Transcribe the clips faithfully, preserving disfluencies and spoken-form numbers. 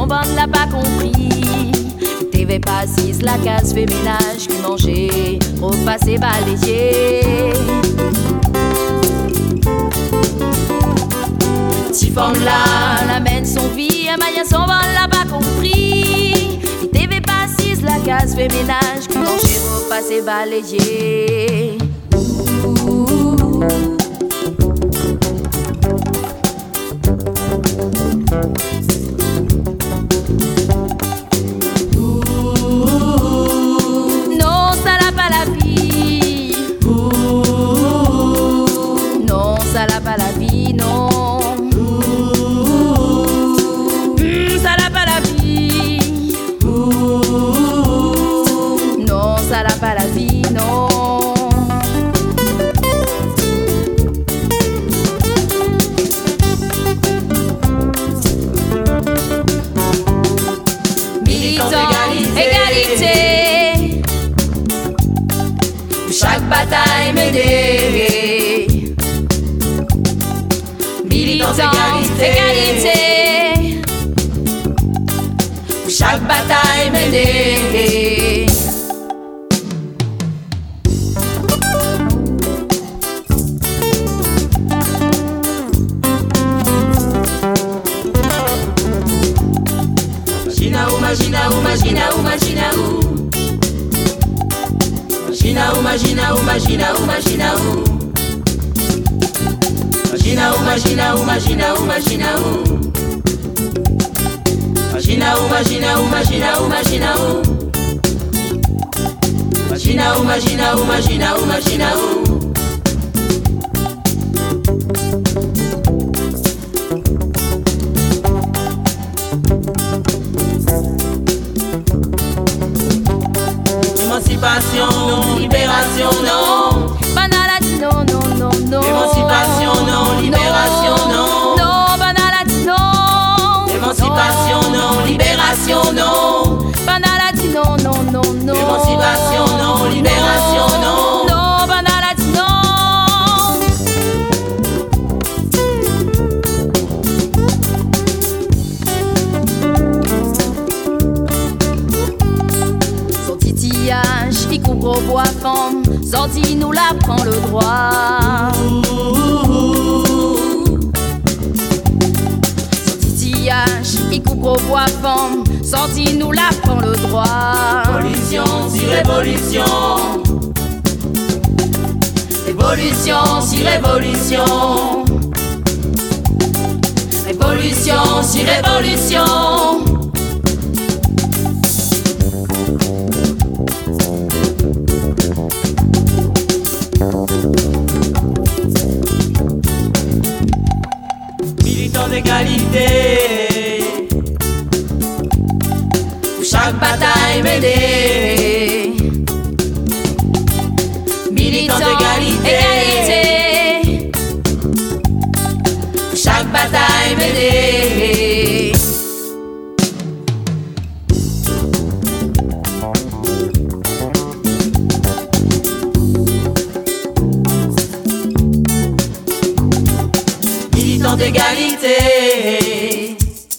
son ventre l'a pas compris. T'es pas assise la case fait ménage, qui mangeait, repasser balayer. Si femme là, l'amène son vie, un maillot son ventre l'a pas compris. T'es pas assise la case fait ménage, qui mangeait, repasser balayer. Chaque bataille m'aider. Militants égalité, égalité. Chaque bataille m'aider. Magina ou, magina ou, magina ou, magina ou. Magina ou, magina ou, magina ou, magina ou. Magina ou, magina ou, magina ou, magina ou. Magina ou, magina ou, magina ou, magina ou. Magina ou, magina ou, magina ou, magina ou. Émancipation, non, libération, non. Banalati, non, non, non, non. Émancipation, non, libération, non. Non, banalati, non. Émancipation, non, libération, non. Banalati, non, non, non, non. Émancipation, non, libération, non. Non, banalati, non. Son titillage qui couvre voix femme, sorti nous l'apprend le droit. Son titillage qui couvre voix femme, sorti nous l'apprend le droit. Révolution, si révolution. Révolution, si révolution. Révolution, si révolution. Militants d'égalité, chaque bataille m'aider. Militants d'égalité, égalité. Chaque bataille m'aider. Militants d'égalité,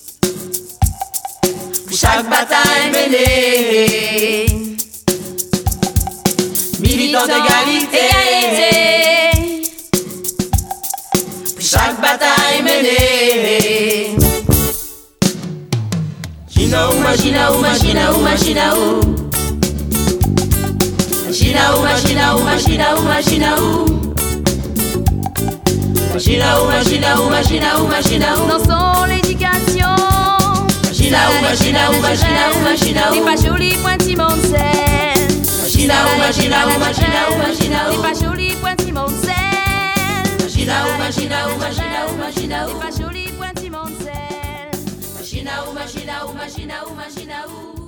chaque bataille menée. Militants d'égalité, égalité. Chaque bataille menée. Magina ou, magina ou, magina ou, magina ou. Magina ou, magina ou, magina ou, magina ou. Magina ou, magina ou, magina ou, magina ou. Dans son l'éducation. Magina ou, magina ou, magina ou, magina ou. T'es pas jolie, pointy mon sel. Magina ou, magina ou, magina ou, magina ou. T'es pas jolie, pointy mon sel. Magina ou, magina ou, magina ou, magina ou. T'es pas jolie, pointy mon sel. Magina ou, magina ou, magina ou, magina ou.